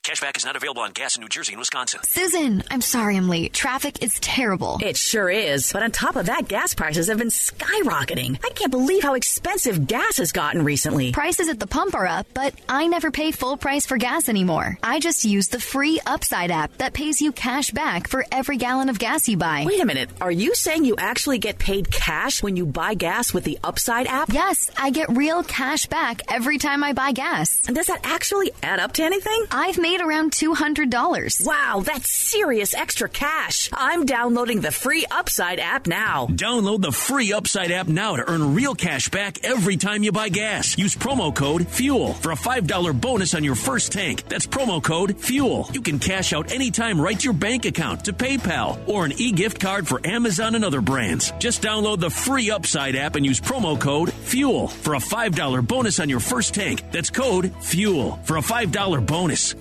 Cashback is not available on gas in New Jersey and Wisconsin. Susan, I'm sorry I'm late. Traffic is terrible. It sure is. But on top of that, gas prices have been skyrocketing. I can't believe how expensive gas has gotten recently. Prices at the pump are up, but I never pay full price for gas anymore. I just use the free Upside app that pays you cash back for every gallon of gas you buy. Wait a minute. Are you saying you actually get paid cash when you buy gas with the Upside app? Yes, I get real cash back every time I buy gas. And does that actually add up to anything? I've made around $200. Wow, that's serious extra cash. I'm downloading the free Upside app now. Download the free Upside app now to earn real cash back every time you buy gas. Use promo code FUEL for a $5 bonus on your first tank. That's promo code FUEL. You can cash out anytime right to your bank account, to PayPal, or an e-gift card for Amazon and other brands. Just download the free Upside app and use promo code FUEL for a $5 bonus on your first tank. That's code FUEL for a $5 bonus.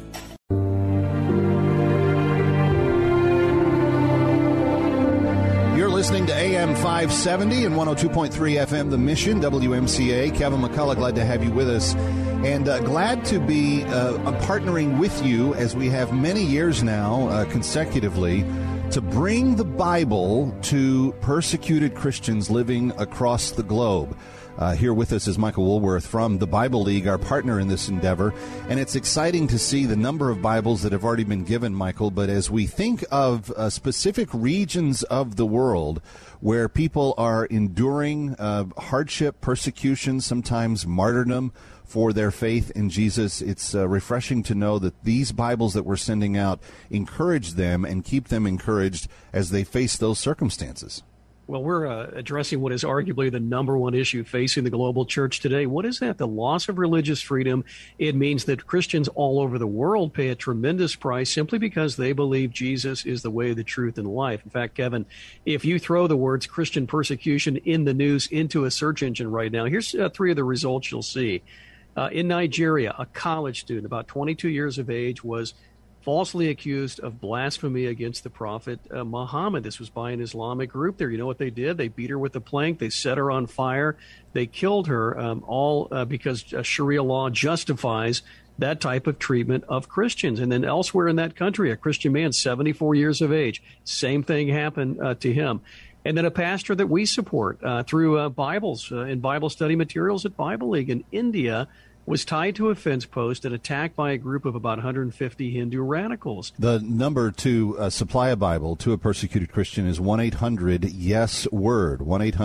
You're listening to AM 570 and 102.3 FM, The Mission, WMCA. Kevin McCullough, glad to have you with us. And glad to be partnering with you, as we have many years now consecutively, to bring the Bible to persecuted Christians living across the globe. Here with us is Michael Woolworth from the Bible League, our partner in this endeavor. And it's exciting to see the number of Bibles that have already been given, Michael. But as we think of specific regions of the world where people are enduring hardship, persecution, sometimes martyrdom for their faith in Jesus, it's refreshing to know that these Bibles that we're sending out encourage them and keep them encouraged as they face those circumstances. Well, we're addressing what is arguably the number one issue facing the global church today. What is that? The loss of religious freedom. It means that Christians all over the world pay a tremendous price simply because they believe Jesus is the way, the truth, and life. In fact, Kevin, if you throw the words Christian persecution in the news into a search engine right now, here's three of the results you'll see. In Nigeria, a college student, about 22 years of age, was falsely accused of blasphemy against the prophet Muhammad. This was by an Islamic group there. You know what they did? They beat her with a plank. They set her on fire. They killed her, all because Sharia law justifies that type of treatment of Christians. And then elsewhere in that country, a Christian man, 74 years of age, same thing happened to him. And then a pastor that we support through Bibles and Bible study materials at Bible League in India was tied to a fence post and attacked by a group of about 150 Hindu radicals. The number to supply a Bible to a persecuted Christian is 1-800-YES-WORD,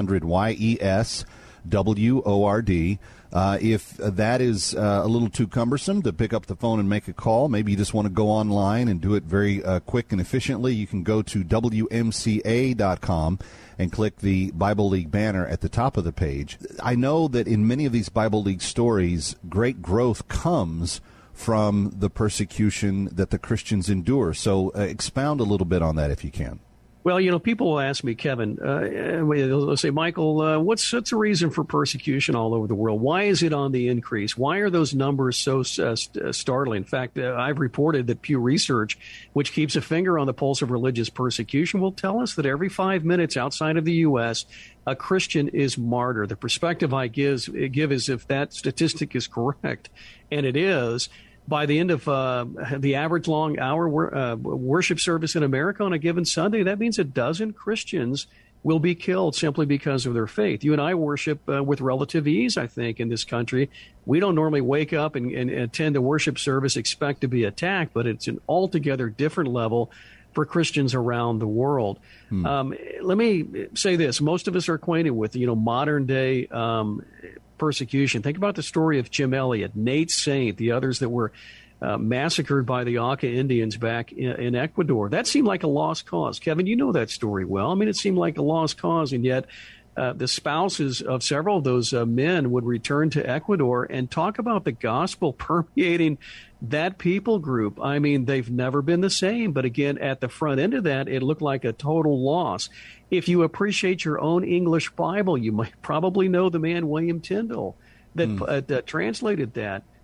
1-800-YES-WORD. If that is a little too cumbersome to pick up the phone and make a call, maybe you just want to go online and do it very quick and efficiently, you can go to WMCA.com and click the Bible League banner at the top of the page. I know that in many of these Bible League stories, great growth comes from the persecution that the Christians endure. So expound a little bit on that if you can. Well, you know, people will ask me, Kevin, they'll say, Michael, what's the reason for persecution all over the world? Why is it on the increase? Why are those numbers so startling? In fact, I've reported that Pew Research, which keeps a finger on the pulse of religious persecution, will tell us that every 5 minutes outside of the U.S., a Christian is martyred. The perspective I give is if that statistic is correct, and it is, by the end of the average long hour worship service in America on a given Sunday, that means a dozen Christians will be killed simply because of their faith. You and I worship with relative ease, I think, in this country. We don't normally wake up and attend a worship service, expect to be attacked, but it's an altogether different level for Christians around the world. Let me say this. Most of us are acquainted with, modern day persecution. Think about the story of Jim Elliot, Nate Saint, the others that were massacred by the Auca Indians back in Ecuador. That seemed like a lost cause. Kevin, you know that story well. I mean, it seemed like a lost cause, and yet the spouses of several of those men would return to Ecuador and talk about the gospel permeating that people group. I mean, they've never been the same. But again, at the front end of that, it looked like a total loss. If you appreciate your own English Bible, you might probably know the man William Tyndale that translated that.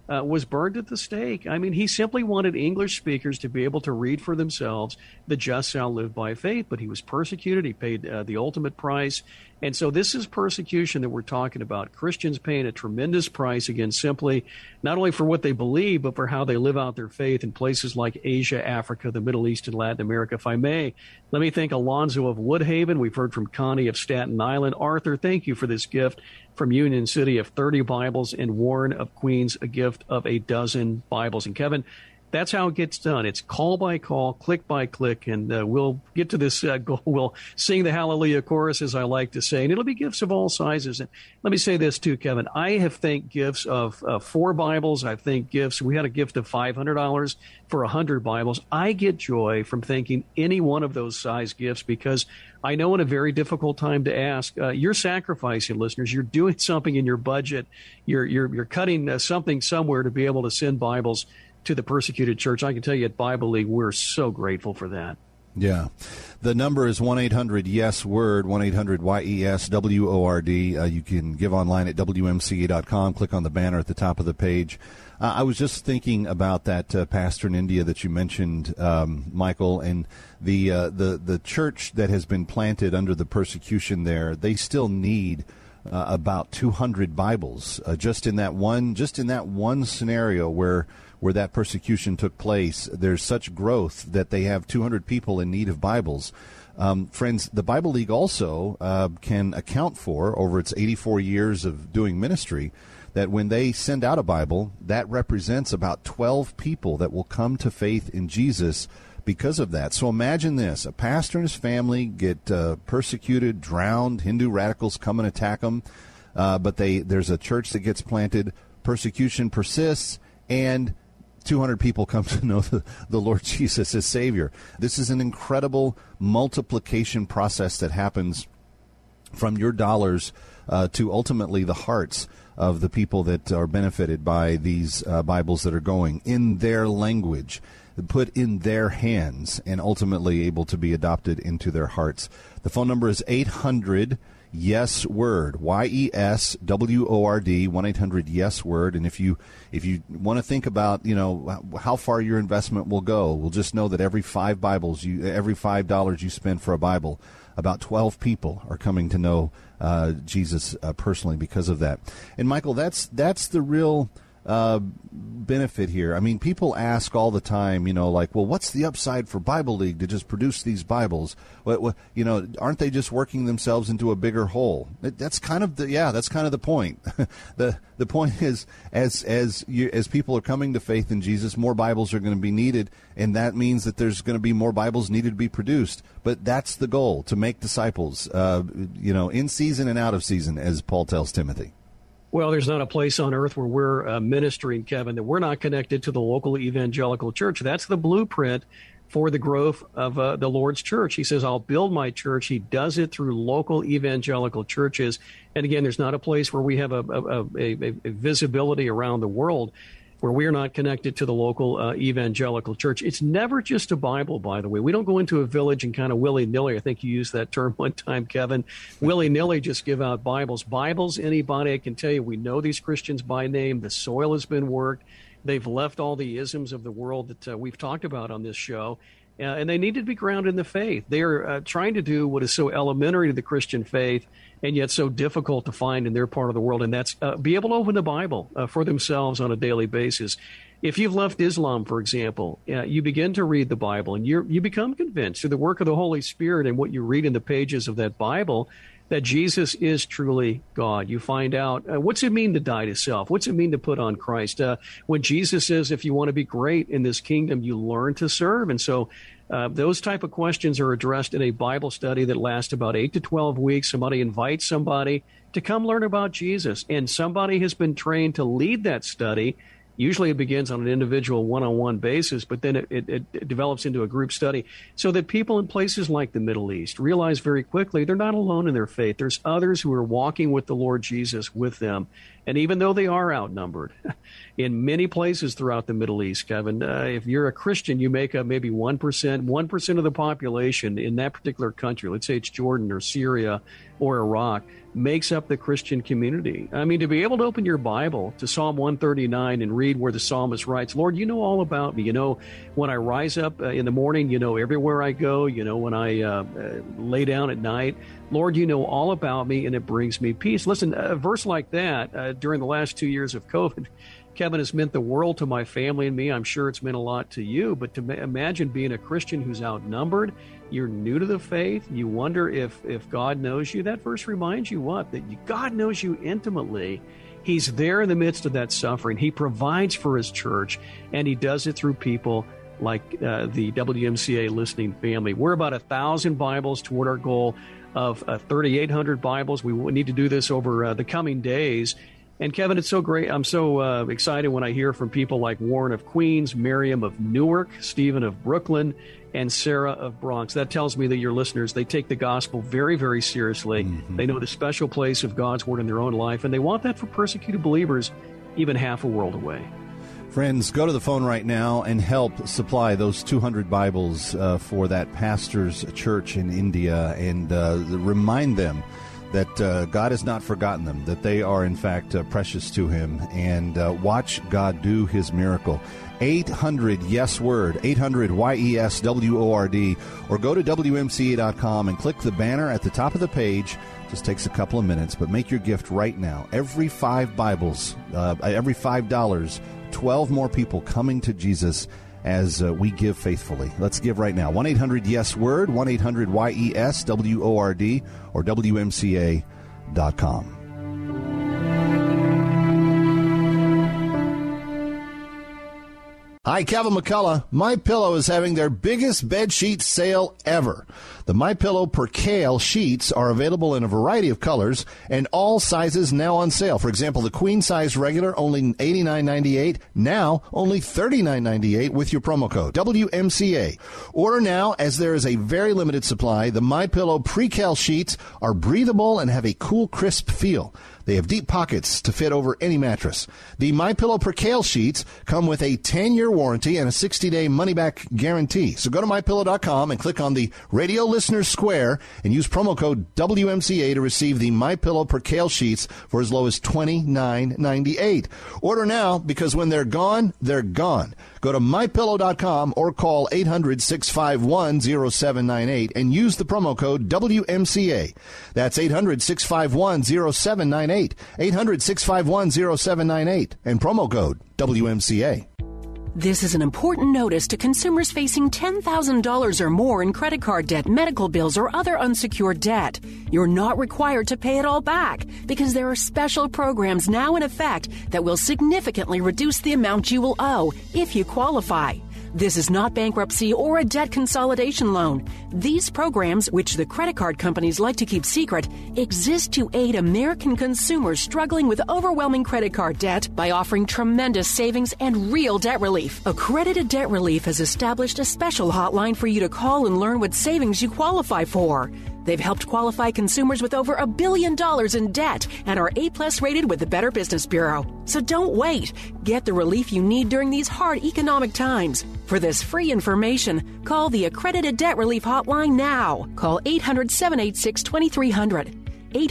was burned at the stake. I mean, he simply wanted English speakers to be able to read for themselves, the just shall live by faith, but he was persecuted. He paid the ultimate price. And so this is persecution that we're talking about. Christians paying a tremendous price, again, simply not only for what they believe, but for how they live out their faith in places like Asia, Africa, the Middle East, and Latin America. If I may, let me thank Alonzo of Woodhaven. We've heard from Connie of Staten Island. Arthur, thank you for this gift from Union City of 30 Bibles, and Warren of Queens, a gift of a dozen Bibles. And Kevin, that's how it gets done. It's call by call, click by click, and we'll get to this goal. We'll sing the Hallelujah chorus, as I like to say, and it'll be gifts of all sizes. And let me say this, too, Kevin. I have thanked gifts of 4 Bibles. I've thanked gifts. We had a gift of $500 for 100 Bibles. I get joy from thanking any one of those size gifts because I know in a very difficult time to ask, you're sacrificing, listeners. You're doing something in your budget. You're cutting something somewhere to be able to send Bibles to the persecuted church. I can tell you at Bible League, we're so grateful for that. Yeah. The number is 1-800-YES-WORD, 1-800-YES-WORD. You can give online at WMCA.com. Click on the banner at the top of the page. I was just thinking about that pastor in India that you mentioned, Michael, and the church that has been planted under the persecution there. They still need about 200 Bibles just in that one scenario where that persecution took place. There's such growth that they have 200 people in need of Bibles. Friends, the Bible League also can account for, over its 84 years of doing ministry, that when they send out a Bible, that represents about 12 people that will come to faith in Jesus because of that. So imagine this. A pastor and his family get persecuted, drowned, Hindu radicals come and attack them, but there's a church that gets planted, persecution persists, and 200 people come to know the Lord Jesus as Savior. This is an incredible multiplication process that happens from your dollars to ultimately the hearts of the people that are benefited by these Bibles that are going in their language, put in their hands, and ultimately able to be adopted into their hearts. The phone number is 800-YES-WORD, YESWORD, 1-800-YES-WORD. And if you want to think about, how far your investment will go, we'll just know that every $5 you spend for a Bible, about 12 people are coming to know Jesus personally because of that. And Michael, that's the real benefit here. I mean, people ask all the time, well, what's the upside for Bible League to just produce these Bibles? Aren't they just working themselves into a bigger hole? That's kind of the point. The point is, as people are coming to faith in Jesus, more Bibles are going to be needed, and that means that there's going to be more Bibles needed to be produced. But that's the goal, to make disciples, in season and out of season, as Paul tells Timothy. Well, there's not a place on earth where we're ministering, Kevin, that we're not connected to the local evangelical church. That's the blueprint for the growth of the Lord's church. He says, I'll build my church. He does it through local evangelical churches. And again, there's not a place where we have a visibility around the world where we are not connected to the local evangelical church. It's never just a Bible, by the way. We don't go into a village and kind of willy-nilly. I think you used that term one time, Kevin. Willy-nilly just give out Bibles. Bibles, anybody, I can tell you, we know these Christians by name. The soil has been worked. They've left all the isms of the world that we've talked about on this show. And they need to be grounded in the faith. They are trying to do what is so elementary to the Christian faith and yet so difficult to find in their part of the world, and that's be able to open the Bible for themselves on a daily basis. If you've left Islam, for example, you begin to read the Bible, and you become convinced through the work of the Holy Spirit and what you read in the pages of that Bible that Jesus is truly God. You find out, what's it mean to die to self? What's it mean to put on Christ? When Jesus says, if you want to be great in this kingdom, you learn to serve. And so those type of questions are addressed in a Bible study that lasts about 8 to 12 weeks. Somebody invites somebody to come learn about Jesus, and somebody has been trained to lead that study. Usually it begins on an individual one-on-one basis, but then it develops into a group study so that people in places like the Middle East realize very quickly they're not alone in their faith. There's others who are walking with the Lord Jesus with them. And even though they are outnumbered in many places throughout the Middle East, Kevin, if you're a Christian, you make up maybe 1% of the population in that particular country. Let's say it's Jordan or Syria or Iraq makes up the Christian community. I mean, to be able to open your Bible to Psalm 139 and read where the psalmist writes, Lord, you know all about me. You know, when I rise up in the morning, you know, everywhere I go, you know, when I lay down at night, Lord, you know all about me, and it brings me peace. Listen, a verse like that during the last 2 years of COVID, Kevin, has meant the world to my family and me. I'm sure it's meant a lot to you. But to imagine being a Christian who's outnumbered, you're new to the faith, you wonder if God knows you. That verse reminds you what? That God knows you intimately. He's there in the midst of that suffering. He provides for his church, and he does it through people like the WMCA listening family. We're about 1,000 Bibles toward our goal of 3,800 Bibles. We need to do this over the coming days. And Kevin, it's so great. I'm so excited when I hear from people like Warren of Queens, Miriam of Newark, Stephen of Brooklyn, and Sarah of Bronx. That tells me that your listeners, they take the gospel very, very seriously. Mm-hmm. They know the special place of God's word in their own life, and they want that for persecuted believers even half a world away. Friends, go to the phone right now and help supply those 200 Bibles for that pastor's church in India, and remind them that God has not forgotten them, that they are, in fact, precious to him, and watch God do his miracle. 800-YES-WORD, 800-YES-WORD, or go to WMCA.com and click the banner at the top of the page. Just takes a couple of minutes, but make your gift right now. Every 5 Bibles, every $5, 12 more people coming to Jesus as we give faithfully. Let's give right now. 1-800-YES-WORD, 1-800-YES-WORD, or WMCA.com. Hi, Kevin McCullough. MyPillow is having their biggest bed sheet sale ever. The MyPillow Percale sheets are available in a variety of colors and all sizes now on sale. For example, the queen size regular only $89.98, now only $39.98 with your promo code WMCA. Order now as there is a very limited supply. The MyPillow Percale sheets are breathable and have a cool, crisp feel. They have deep pockets to fit over any mattress. The MyPillow Percale sheets come with a 10-year warranty and a 60-day money-back guarantee. So go to MyPillow.com and click on the Radio Listener Square and use promo code WMCA to receive the MyPillow Percale sheets for as low as $29.98. Order now, because when they're gone, they're gone. Go to MyPillow.com or call 800-651-0798 and use the promo code WMCA. That's 800-651-0798. 800-651-0798 and promo code WMCA. This is an important notice to consumers facing $10,000 or more in credit card debt, medical bills, or other unsecured debt. You're not required to pay it all back because there are special programs now in effect that will significantly reduce the amount you will owe if you qualify. This is not bankruptcy or a debt consolidation loan. These programs, which the credit card companies like to keep secret, exist to aid American consumers struggling with overwhelming credit card debt by offering tremendous savings and real debt relief. Accredited Debt Relief has established a special hotline for you to call and learn what savings you qualify for. They've helped qualify consumers with over $1 billion in debt and are A+ rated with the Better Business Bureau. So don't wait. Get the relief you need during these hard economic times. For this free information, call the Accredited Debt Relief Hotline now. Call 800-786-2300.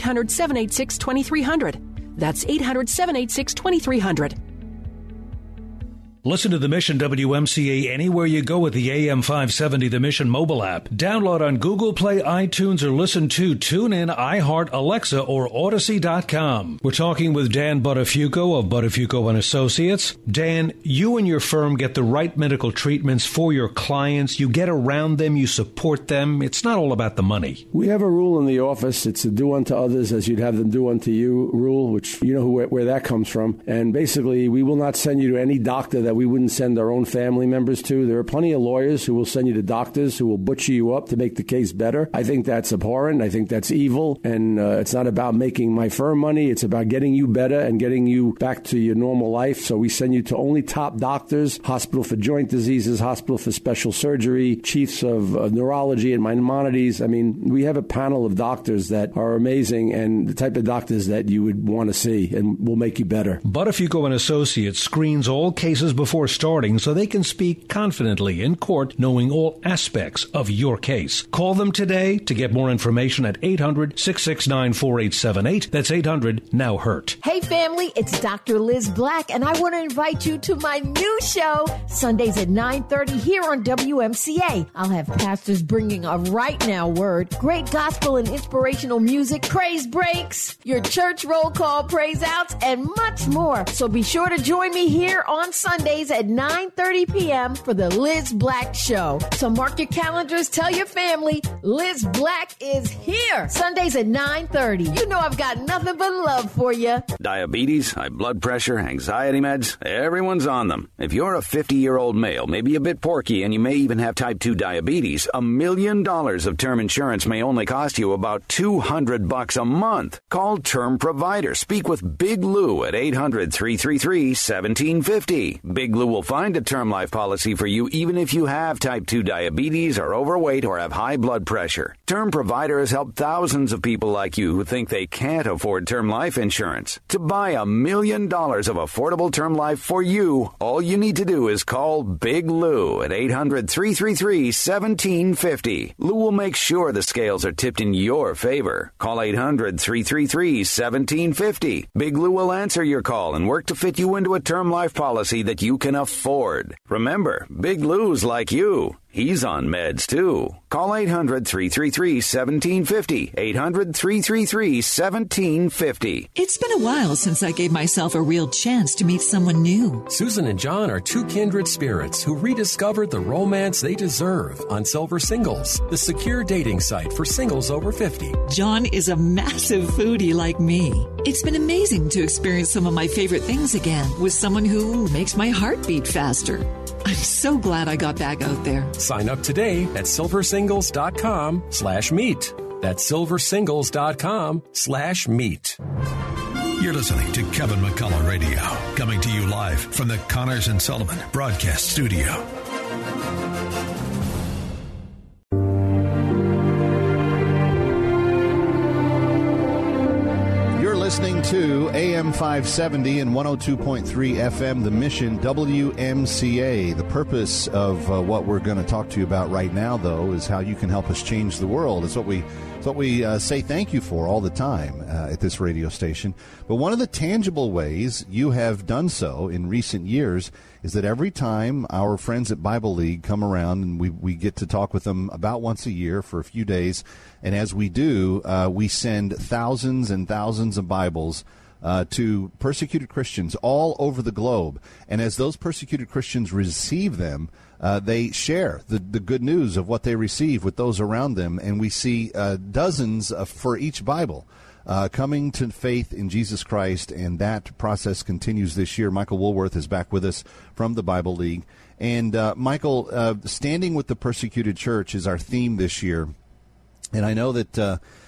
800-786-2300. That's 800-786-2300. Listen to The Mission WMCA anywhere you go with the AM 570 The Mission mobile app. Download on Google Play, iTunes, or listen to TuneIn, iHeart, Alexa, or Odyssey.com. We're talking with Dan Buttafuoco of Buttafuoco & Associates. Dan, you and your firm get the right medical treatments for your clients. You get around them. You support them. It's not all about the money. We have a rule in the office. It's a do unto others as you'd have them do unto you rule, which you know where that comes from. And basically, we will not send you to any doctor that we wouldn't send our own family members to. There are plenty of lawyers who will send you to doctors who will butcher you up to make the case better. I think that's abhorrent. I think that's evil. And it's not about making my firm money. It's about getting you better and getting you back to your normal life. So we send you to only top doctors, Hospital for Joint Diseases, Hospital for Special Surgery, chiefs of neurology and Maimonides. I mean, we have a panel of doctors that are amazing and the type of doctors that you would want to see and will make you better. Buttafuoco & Associates screens all cases before starting so they can speak confidently in court, knowing all aspects of your case. Call them today to get more information at 800-669-4878. That's 800-NOW-HURT. Hey family, it's Dr. Liz Black, and I want to invite you to my new show, Sundays at 9:30 here on WMCA. I'll have pastors bringing a right now word, great gospel and inspirational music, praise breaks, your church roll call praise outs, and much more. So be sure to join me here on Sundays at 9:30 p.m. for the Liz Black Show. So mark your calendars, tell your family, Liz Black is here. Sundays at 9:30. You know I've got nothing but love for you. Diabetes, high blood pressure, anxiety meds, everyone's on them. If you're a 50-year-old male, maybe a bit porky, and you may even have type 2 diabetes, $1 million of term insurance may only cost you about $200 a month. Call Term Provider. Speak with Big Lou at 800-333-1750. Big Lou will find a term life policy for you even if you have type 2 diabetes, are overweight, or have high blood pressure. Term Provider has helped thousands of people like you who think they can't afford term life insurance. To buy $1 million of affordable term life for you, all you need to do is call Big Lou at 800-333-1750. Lou will make sure the scales are tipped in your favor. Call 800-333-1750. Big Lou will answer your call and work to fit you into a term life policy that you can afford. Remember, Big Lou's like you. He's on meds, too. Call 800-333-1750. 800-333-1750. It's been a while since I gave myself a real chance to meet someone new. Susan and John are two kindred spirits who rediscovered the romance they deserve on Silver Singles, the secure dating site for singles over 50. John is a massive foodie like me. It's been amazing to experience some of my favorite things again with someone who makes my heart beat faster. I'm so glad I got back out there. Sign up today at silversingles.com/meet. That's silversingles.com/meet. You're listening to Kevin McCullough Radio, coming to you live from the Connors and Sullivan Broadcast Studio. Listening to AM 570 and 102.3 FM, The Mission, WMCA. The purpose of what we're going to talk to you about right now, though, is how you can help us change the world. It's what we say thank you for all the time at this radio station. But one of the tangible ways you have done so in recent years is that every time our friends at Bible League come around, and we get to talk with them about once a year for a few days, and as we do, we send thousands and thousands of Bibles to persecuted Christians all over the globe. And as those persecuted Christians receive them, they share the good news of what they receive with those around them, and we see dozens for each Bible coming to faith in Jesus Christ, and that process continues this year. Michael Woolworth is back with us from the Bible League. And Michael, standing with the persecuted church is our theme this year. And I know that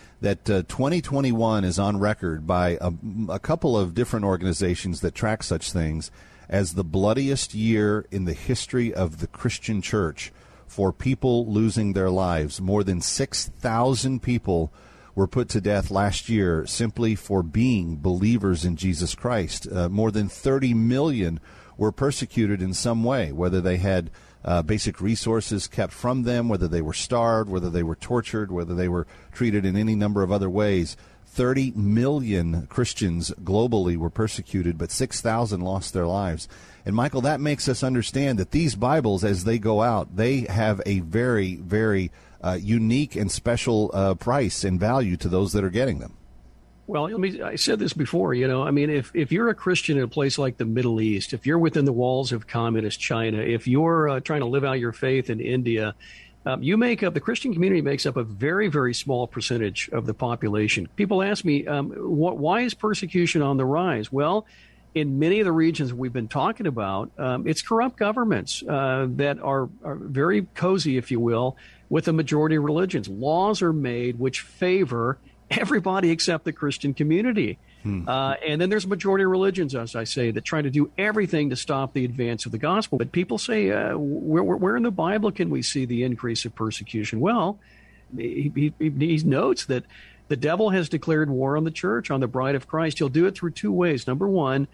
2021 is on record by a couple of different organizations that track such things as the bloodiest year in the history of the Christian church for people losing their lives. More than 6,000 people were put to death last year simply for being believers in Jesus Christ. More than 30 million were persecuted in some way, whether they had basic resources kept from them, whether they were starved, whether they were tortured, whether they were treated in any number of other ways. 30 million Christians globally were persecuted, but 6,000 lost their lives. And, Michael, that makes us understand that these Bibles, as they go out, they have a very, very unique and special price and value to those that are getting them. Well, I said this before, if you're a Christian in a place like the Middle East, if you're within the walls of communist China, if you're trying to live out your faith in India, the Christian community makes up a very, very small percentage of the population. People ask me, why is persecution on the rise? Well, in many of the regions we've been talking about, it's corrupt governments that are very cozy, if you will, with the majority of religions. Laws are made which favor everybody except the Christian community. And then there's a majority of religions, as I say, that try to do everything to stop the advance of the gospel. But people say, where in the Bible can we see the increase of persecution? Well, he notes that the devil has declared war on the church, on the bride of Christ. He'll do it through two ways. Number one,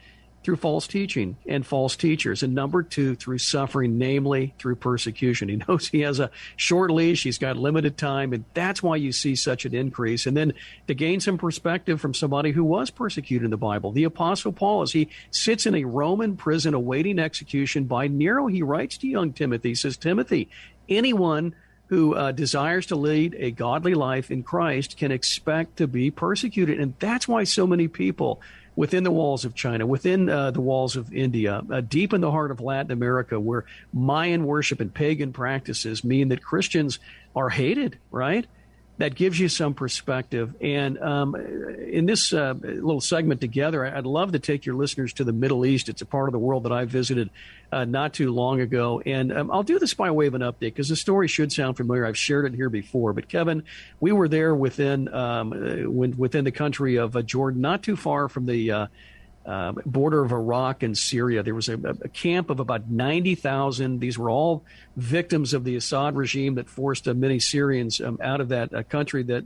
through false teaching and false teachers. And number two, through suffering, namely through persecution. He knows he has a short leash. He's got limited time. And that's why you see such an increase. And then to gain some perspective from somebody who was persecuted in the Bible, the Apostle Paul, as he sits in a Roman prison awaiting execution by Nero, he writes to young Timothy, he says, Timothy, anyone who desires to lead a godly life in Christ can expect to be persecuted. And that's why so many people within the walls of China, within the walls of India, deep in the heart of Latin America, where Mayan worship and pagan practices mean that Christians are hated, right? That gives you some perspective. And in this little segment together, I'd love to take your listeners to the Middle East. It's a part of the world that I visited not too long ago. And I'll do this by way of an update because the story should sound familiar. I've shared it here before. But, Kevin, we were there within the country of Jordan, not too far from the border of Iraq and Syria. There was a camp of about 90,000. These were all victims of the Assad regime that forced many Syrians out of that country that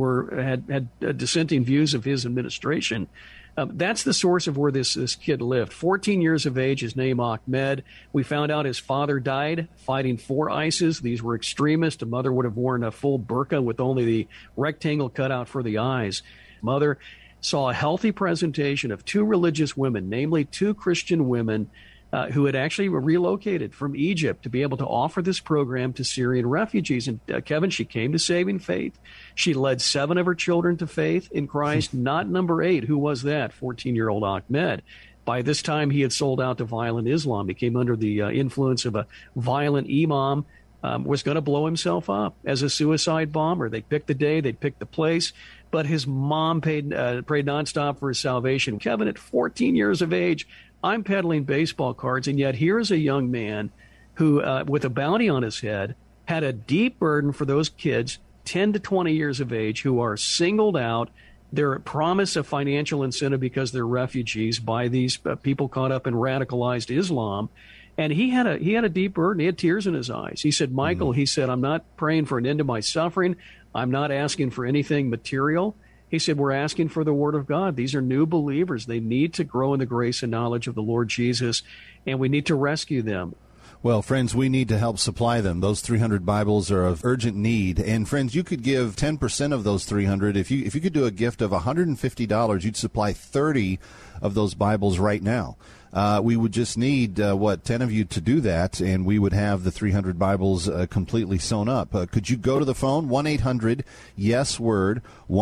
had dissenting views of his administration. That's the source of where this kid lived. 14 years of age, his name Ahmed. We found out his father died fighting for ISIS. These were extremists. A mother would have worn a full burqa with only the rectangle cut out for the eyes. Mother saw a healthy presentation of two religious women, namely two Christian women who had actually relocated from Egypt to be able to offer this program to Syrian refugees. And Kevin, she came to saving faith. She led 7 of her children to faith in Christ, not number 8. Who was that? 14-year-old Ahmed. By this time, he had sold out to violent Islam. He came under the influence of a violent imam, was going to blow himself up as a suicide bomber. They picked the day, they picked the place, but his mom prayed nonstop for his salvation. Kevin, at 14 years of age, I'm peddling baseball cards, and yet here's a young man who, with a bounty on his head, had a deep burden for those kids 10 to 20 years of age who are singled out. They're promised a financial incentive because they're refugees by these people caught up in radicalized Islam. And he had a deep burden. He had tears in his eyes. He said, Michael, he said, I'm not praying for an end to my suffering. I'm not asking for anything material. He said, we're asking for the word of God. These are new believers. They need to grow in the grace and knowledge of the Lord Jesus, and we need to rescue them. Well, friends, we need to help supply them. Those 300 Bibles are of urgent need. And, friends, you could give 10% of those 300. If you could do a gift of $150, you'd supply 30 of those Bibles right now. We would just need, 10 of you to do that, and we would have the 300 Bibles completely sewn up. Could you go to the phone? 1-800-YES-WORD,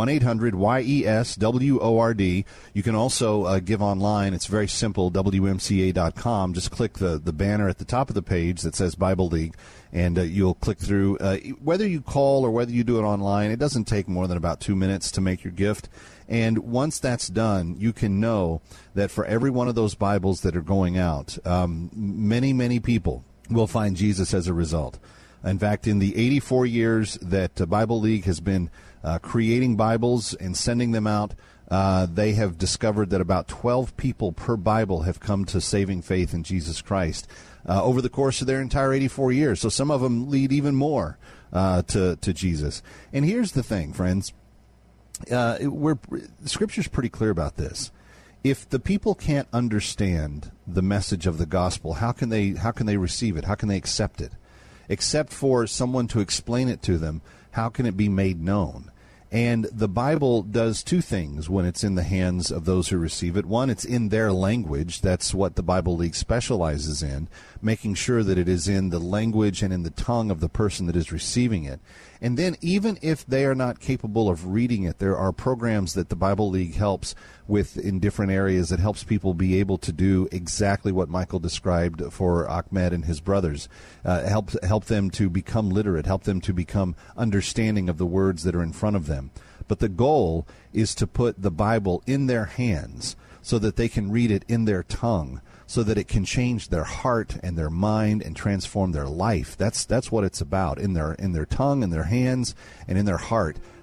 1-800-YES-WORD. You can also give online. It's very simple, WMCA.com. Just click the banner at the top of the page that says Bible League, and you'll click through. Whether you call or whether you do it online, it doesn't take more than about 2 minutes to make your gift. And once that's done, you can know that for every one of those Bibles that are going out, many, many people will find Jesus as a result. In fact, in the 84 years that Bible League has been creating Bibles and sending them out, they have discovered that about 12 people per Bible have come to saving faith in Jesus Christ over the course of their entire 84 years. So some of them lead even more to Jesus. And here's the thing, friends. Scripture's pretty clear about this. If the people can't understand the message of the gospel, how can they receive it? How can they accept it? Except for someone to explain it to them, how can it be made known? And the Bible does two things when it's in the hands of those who receive it. One, it's in their language. That's what the Bible League specializes in, making sure that it is in the language and in the tongue of the person that is receiving it. And then even if they are not capable of reading it, there are programs that the Bible League helps with in different areas that helps people be able to do exactly what Michael described for Ahmed and his brothers. Help them to become literate, help them to become understanding of the words that are in front of them. But the goal is to put the Bible in their hands so that they can read it in their tongue, so that it can change their heart and their mind and transform their life. That's what it's about, in their tongue, in their hands, and in their heart.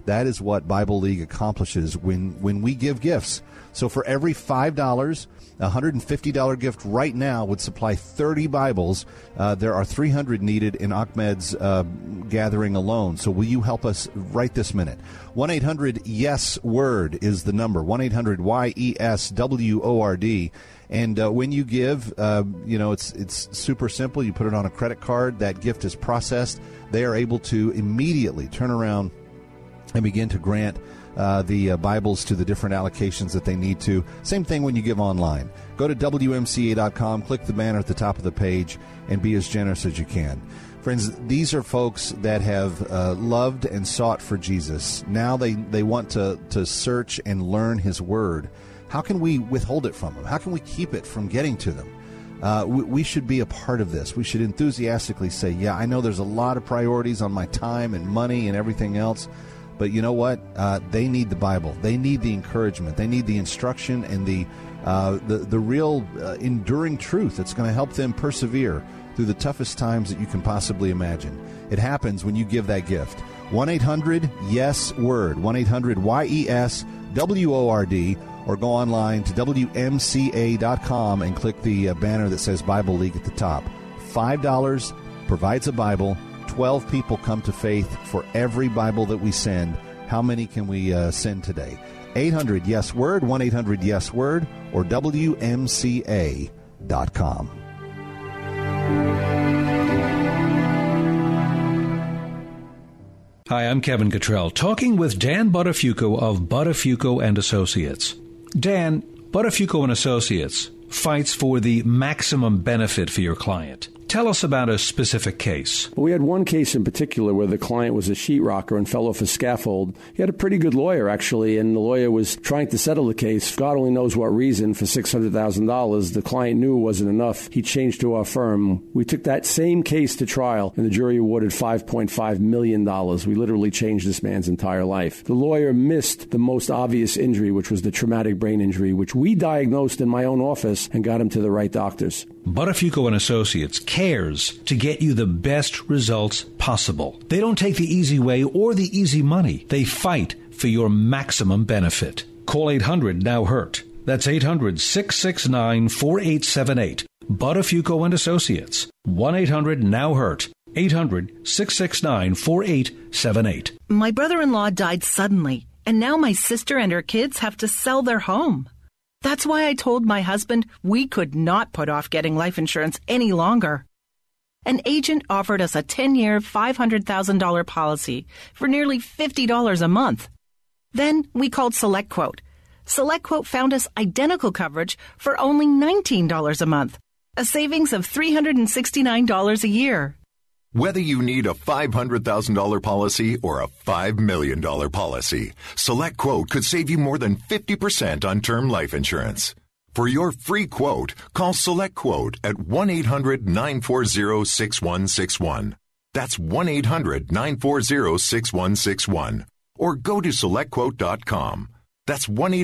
That is what Bible League accomplishes when we give gifts. So for every $5, a $150 gift right now would supply 30 Bibles. There are 300 needed in Ahmed's gathering alone. So will you help us right this minute? 1-800-YES-WORD is the number. 1-800-YES-WORD. And when you give, it's super simple. You put it on a credit card. That gift is processed. They are able to immediately turn around and begin to grant the Bibles to the different allocations that they need to. Same thing when you give online. Go to WMCA.com, click the banner at the top of the page, and be as generous as you can. Friends, these are folks that have loved and sought for Jesus. Now they want to search and learn His Word. How can we withhold it from them? How can we keep it from getting to them? We should be a part of this. We should enthusiastically say, yeah, I know there's a lot of priorities on my time and money and everything else, but you know what? They need the Bible. They need the encouragement. They need the instruction and the real enduring truth that's going to help them persevere through the toughest times that you can possibly imagine. It happens when you give that gift. 1-800-YES-WORD, 1-800-YES-WORD, or go online to WMCA.com and click the banner that says Bible League at the top. $5 provides a Bible. 12 people come to faith for every Bible that we send. How many can we send today? 800-YES-WORD, 1-800-YES-WORD, or WMCA.com. Hi, I'm Kevin Cottrell, talking with Dan Buttafuoco of Buttafuoco and Associates. Dan, Buttafuoco and Associates fights for the maximum benefit for your client. Tell us about a specific case. Well, we had one case in particular where the client was a sheetrocker and fell off a scaffold. He had a pretty good lawyer, actually, and the lawyer was trying to settle the case. God only knows what reason. For $600,000, the client knew it wasn't enough. He changed to our firm. We took that same case to trial, and the jury awarded $5.5 million. We literally changed this man's entire life. The lawyer missed the most obvious injury, which was the traumatic brain injury, which we diagnosed in my own office and got him to the right doctors. Buttafuoco and Associates cares to get you the best results possible. They don't take the easy way or the easy money. They fight for your maximum benefit. Call 800-NOW-HURT. That's 800-669-4878. Buttafuoco and Associates. 1-800-NOW-HURT. 800-669-4878. My brother-in-law died suddenly, and now my sister and her kids have to sell their home. That's why I told my husband we could not put off getting life insurance any longer. An agent offered us a 10-year, $500,000 policy for nearly $50 a month. Then we called SelectQuote. SelectQuote found us identical coverage for only $19 a month, a savings of $369 a year. Whether you need a $500,000 policy or a $5 million policy, SelectQuote could save you more than 50% on term life insurance. For your free quote, call SelectQuote at 1-800-940-6161. That's 1-800-940-6161. Or go to SelectQuote.com. That's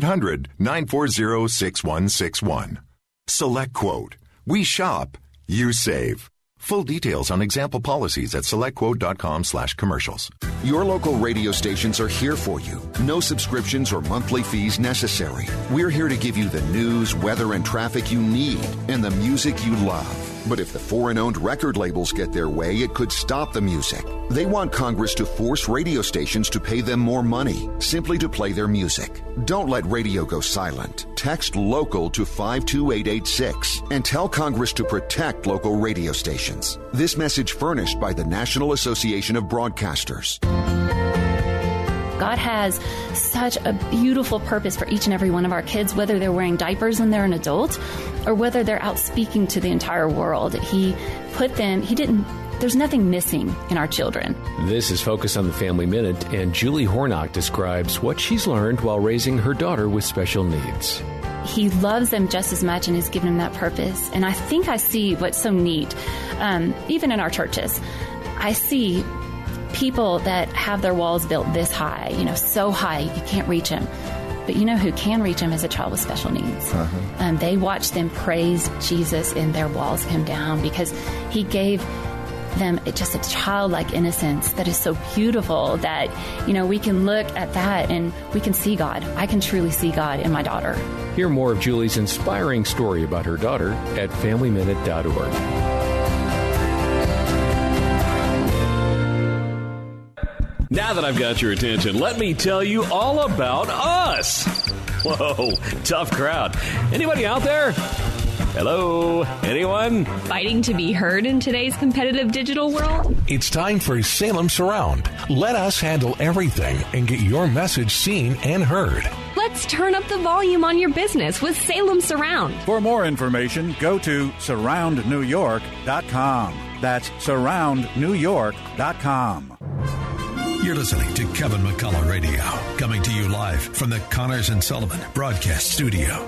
1-800-940-6161. SelectQuote. We shop, you save. Full details on example policies at SelectQuote.com/commercials. Your local radio stations are here for you. No subscriptions or monthly fees necessary. We're here to give you the news, weather, and traffic you need and the music you love. But if the foreign-owned record labels get their way, it could stop the music. They want Congress to force radio stations to pay them more money simply to play their music. Don't let radio go silent. Text LOCAL to 52886 and tell Congress to protect local radio stations. This message furnished by the National Association of Broadcasters. God has such a beautiful purpose for each and every one of our kids, whether they're wearing diapers when they're an adult or whether they're out speaking to the entire world. There's nothing missing in our children. This is Focus on the Family Minute, and Julie Hornock describes what she's learned while raising her daughter with special needs. He loves them just as much and has given them that purpose. And I think I see what's so neat, even in our churches. I see people that have their walls built this high, so high you can't reach them. But you know who can reach them is a child with special needs. They watch them praise Jesus and their walls come down because he gave them just a childlike innocence that is so beautiful that, we can look at that and we can see God. I can truly see God in my daughter. Hear more of Julie's inspiring story about her daughter at FamilyMinute.org. Now that I've got your attention, let me tell you all about us. Whoa, tough crowd. Anybody out there? Hello? Anyone? Fighting to be heard in today's competitive digital world? It's time for Salem Surround. Let us handle everything and get your message seen and heard. Let's turn up the volume on your business with Salem Surround. For more information, go to surroundnewyork.com. That's surroundnewyork.com. You're listening to Kevin McCullough Radio, coming to you live from the Connors and Sullivan Broadcast Studio.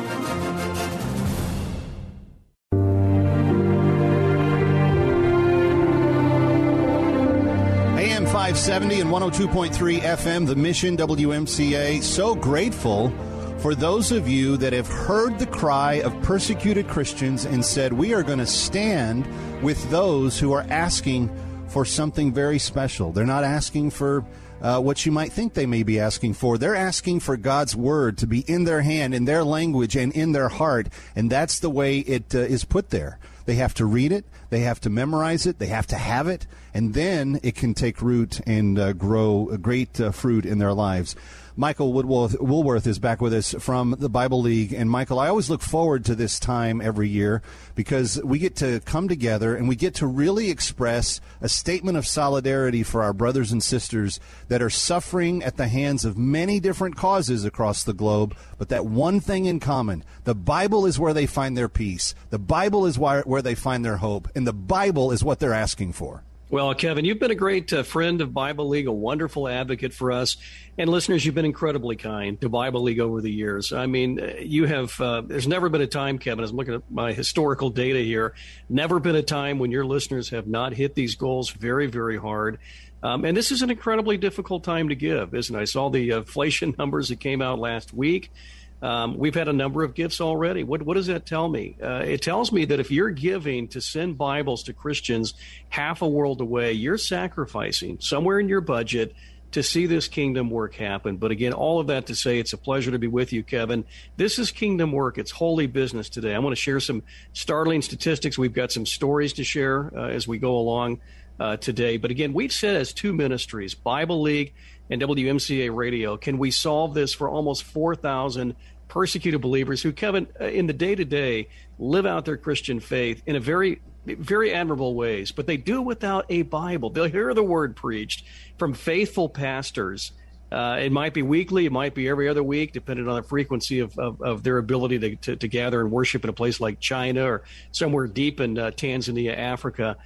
AM 570 and 102.3 FM, The Mission, WMCA. So grateful for those of you that have heard the cry of persecuted Christians and said, we are going to stand with those who are asking for something very special. They're not asking for what you might think they may be asking for. They're asking for God's word to be in their hand, in their language, and in their heart. And that's the way it is put there. They have to read it. They have to memorize it. They have to have it. And then it can take root and grow a great fruit in their lives. Michael Woolworth is back with us from the Bible League. And, Michael, I always look forward to this time every year because we get to come together and we get to really express a statement of solidarity for our brothers and sisters that are suffering at the hands of many different causes across the globe, but that one thing in common: the Bible is where they find their peace. The Bible is where they find their hope, and the Bible is what they're asking for. Well, Kevin, you've been a great friend of Bible League, a wonderful advocate for us. And listeners, you've been incredibly kind to Bible League over the years. I mean, you have, there's never been a time, Kevin, as I'm looking at my historical data here, never been a time when your listeners have not hit these goals very, very hard. And this is an incredibly difficult time to give, isn't it? I saw the inflation numbers that came out last week. We've had a number of gifts already. What does that tell me? It tells me that if you're giving to send Bibles to Christians half a world away, you're sacrificing somewhere in your budget to see this kingdom work happen. But again, all of that to say it's a pleasure to be with you, Kevin. This is kingdom work. It's holy business today. I want to share some startling statistics. We've got some stories to share as we go along today. But again, we've said as two ministries, Bible League and WMCA Radio, can we solve this for almost 4,000 persecuted believers who, Kevin, in the day-to-day, live out their Christian faith in a very, very admirable ways, but they do without a Bible. They'll hear the word preached from faithful pastors. It might be weekly, it might be every other week, depending on the frequency of their ability to gather and worship in a place like China or somewhere deep in Tanzania, Africa.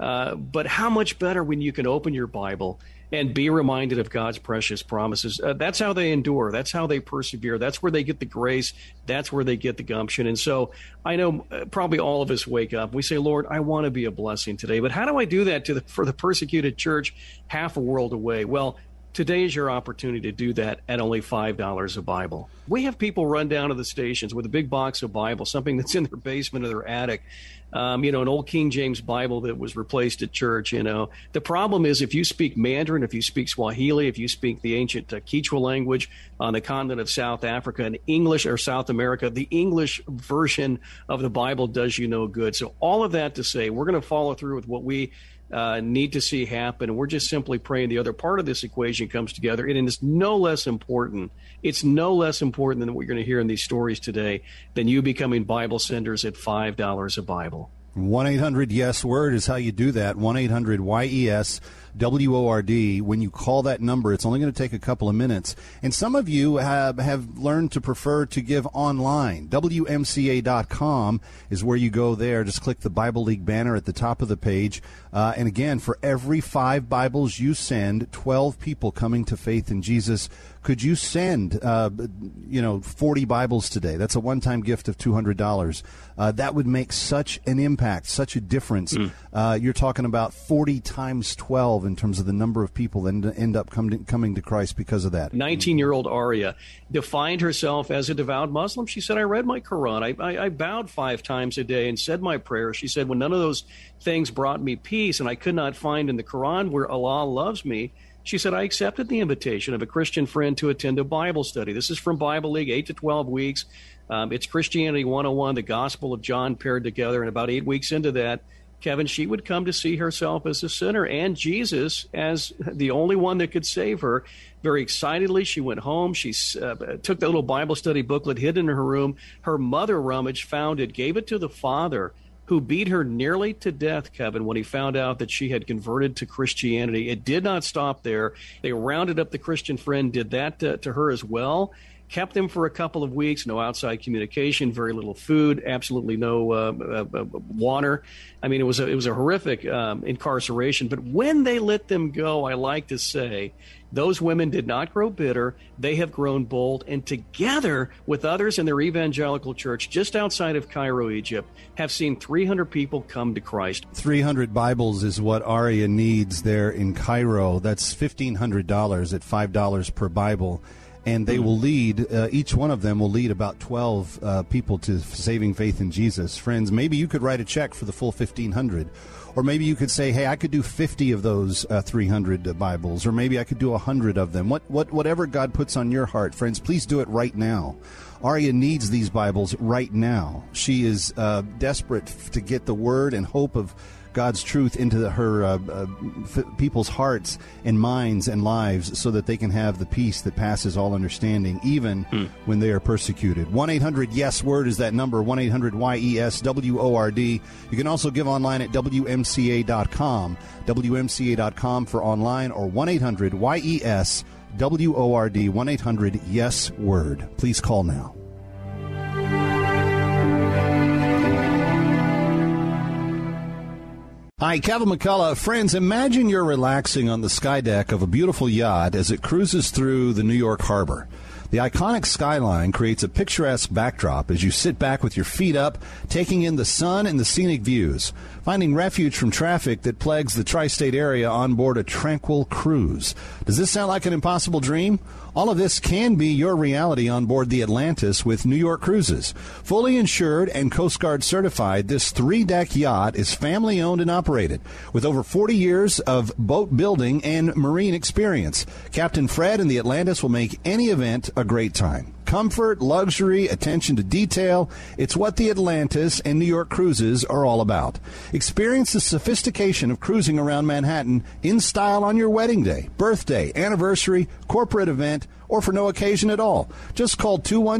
But how much better when you can open your Bible and be reminded of God's precious promises. That's how they endure. That's how they persevere. That's where they get the grace. That's where they get the gumption. And so I know probably all of us wake up. We say, Lord, I want to be a blessing today. But how do I do that for the persecuted church half a world away? Well, today is your opportunity to do that at only $5 a Bible. We have people run down to the stations with a big box of Bibles, something that's in their basement or their attic. An old King James Bible that was replaced at church. The problem is if you speak Mandarin, if you speak Swahili, if you speak the ancient Quechua language on the continent of South Africa and English or South America, the English version of the Bible does you no good. So all of that to say, we're going to follow through with what we need to see happen. And we're just simply praying the other part of this equation comes together. And it's no less important. It's no less important than what you're going to hear in these stories today than you becoming Bible senders at $5 a Bible. 1-800-YES-WORD is how you do that. 1-800-YES-WORD. When you call that number, it's only going to take a couple of minutes. And some of you have learned to prefer to give online. WMCA.com is where you go there. Just click the Bible League banner at the top of the page. And again, for every 5 Bibles you send, 12 people coming to faith in Jesus. Could you send, 40 Bibles today? That's a one-time gift of $200. That would make such an impact, such a difference. You're talking about 40 times 12 12 in terms of the number of people that end up coming to Christ because of that. 19-year-old Aria defined herself as a devout Muslim. She said, I read my Quran. I bowed 5 times a day and said my prayers. She said, when none of those things brought me peace and I could not find in the Quran where Allah loves me, she said, I accepted the invitation of a Christian friend to attend a Bible study. This is from Bible League, 8 to 12 weeks. It's Christianity 101, the Gospel of John paired together. And about 8 weeks into that, Kevin, she would come to see herself as a sinner and Jesus as the only one that could save her. Very excitedly, she went home. She took the little Bible study booklet hidden in her room. Her mother rummaged, found it, gave it to the father, who beat her nearly to death, Kevin, when he found out that she had converted to Christianity. It did not stop there. They rounded up the Christian friend, did that to her as well, kept them for a couple of weeks, no outside communication, very little food, absolutely no water. I mean, it was a horrific incarceration. But when they let them go, I like to say, those women did not grow bitter. They have grown bold, and together with others in their evangelical church just outside of Cairo, Egypt, have seen 300 people come to Christ. 300 Bibles is what Aria needs there in Cairo. That's $1,500 at $5 per Bible. And they will lead, each one of them will lead about 12 people to saving faith in Jesus. Friends, maybe you could write a check for the full 1,500. Or maybe you could say, hey, I could do 50 of those 300 Bibles. Or maybe I could do 100 of them. Whatever God puts on your heart, friends, please do it right now. Aria needs these Bibles right now. She is desperate to get the word and hope of God's truth into her people's hearts and minds and lives so that they can have the peace that passes all understanding, even when they are persecuted. 1-800-YES-WORD is that number, 1-800-YES-WORD. You can also give online at WMCA.com, WMCA.com for online, or 1-800-YES-WORD, 1-800-YES-WORD. Please call now. Hi, Kevin McCullough. Friends, imagine you're relaxing on the sky deck of a beautiful yacht as it cruises through the New York harbor. The iconic skyline creates a picturesque backdrop as you sit back with your feet up, taking in the sun and the scenic views, finding refuge from traffic that plagues the tri-state area on board a tranquil cruise. Does this sound like an impossible dream? All of this can be your reality on board the Atlantis with New York Cruises. Fully insured and Coast Guard certified, this 3-deck yacht is family-owned and operated with over 40 years of boat building and marine experience. Captain Fred and the Atlantis will make any event a great time. Comfort, luxury, attention to detail, it's what the Atlantis and New York Cruises are all about. Experience the sophistication of cruising around Manhattan in style on your wedding day, birthday, anniversary, corporate event, or for no occasion at all. Just call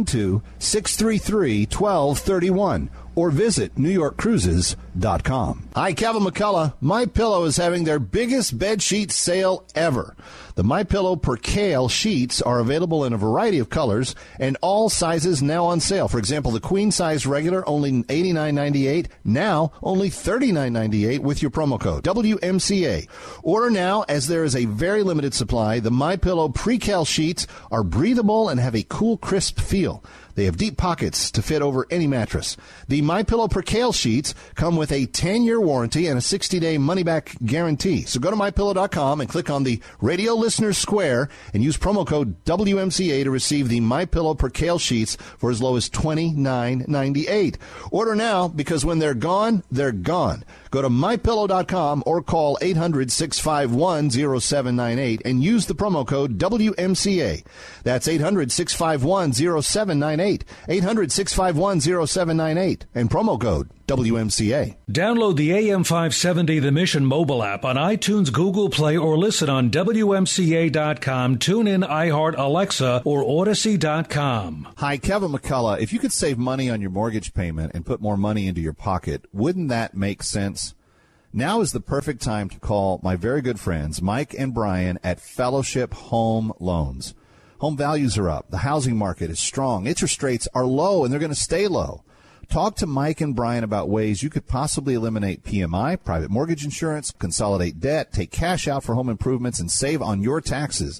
212-633-1231 or visit NewYorkCruises.com. Hi, Kevin McCullough. MyPillow is having their biggest bedsheet sale ever. The MyPillow Percale sheets are available in a variety of colors and all sizes now on sale. For example, the queen size regular only $89.98, now only $39.98 with your promo code WMCA. Order now as there is a very limited supply. The MyPillow Percale sheets are breathable and have a cool, crisp feel. They have deep pockets to fit over any mattress. The MyPillow Percale sheets come with a 10-year warranty and a 60-day money-back guarantee. So go to MyPillow.com and click on the Radio Listeners Square and use promo code WMCA to receive the MyPillow Percale sheets for as low as $29.98. Order now because when they're gone, they're gone. Go to MyPillow.com or call 800-651-0798 and use the promo code WMCA. That's 800-651-0798. 800-651-0798 and promo code WMCA. Download the AM570 The Mission mobile app on iTunes, Google Play, or listen on WMCA.com, TuneIn, iHeart, Alexa, or Odyssey.com. Hi, Kevin McCullough. If you could save money on your mortgage payment and put more money into your pocket, wouldn't that make sense? Now is the perfect time to call my very good friends, Mike and Brian at Fellowship Home Loans. Home values are up. The housing market is strong. Interest rates are low, and they're going to stay low. Talk to Mike and Brian about ways you could possibly eliminate PMI, private mortgage insurance, consolidate debt, take cash out for home improvements, and save on your taxes.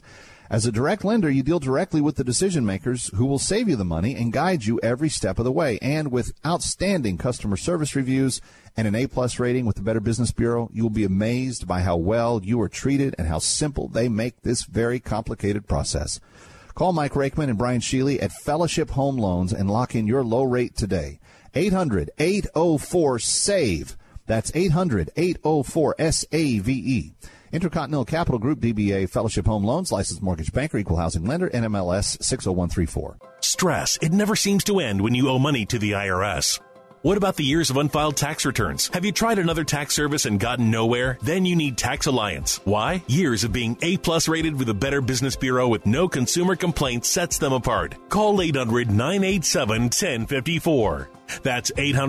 As a direct lender, you deal directly with the decision makers who will save you the money and guide you every step of the way. And with outstanding customer service reviews and an A-plus rating with the Better Business Bureau, you will be amazed by how well you are treated and how simple they make this very complicated process. Call Mike Rakeman and Brian Sheely at Fellowship Home Loans and lock in your low rate today. 800-804-SAVE. That's 800-804-SAVE. Intercontinental Capital Group, DBA, Fellowship Home Loans, licensed mortgage banker, equal housing lender, NMLS 60134. Stress. It never seems to end when you owe money to the IRS. What about the years of unfiled tax returns? Have you tried another tax service and gotten nowhere? Then you need Tax Alliance. Why? Years of being A-plus rated with the Better Business Bureau with no consumer complaints sets them apart. Call 800-987-1054. That's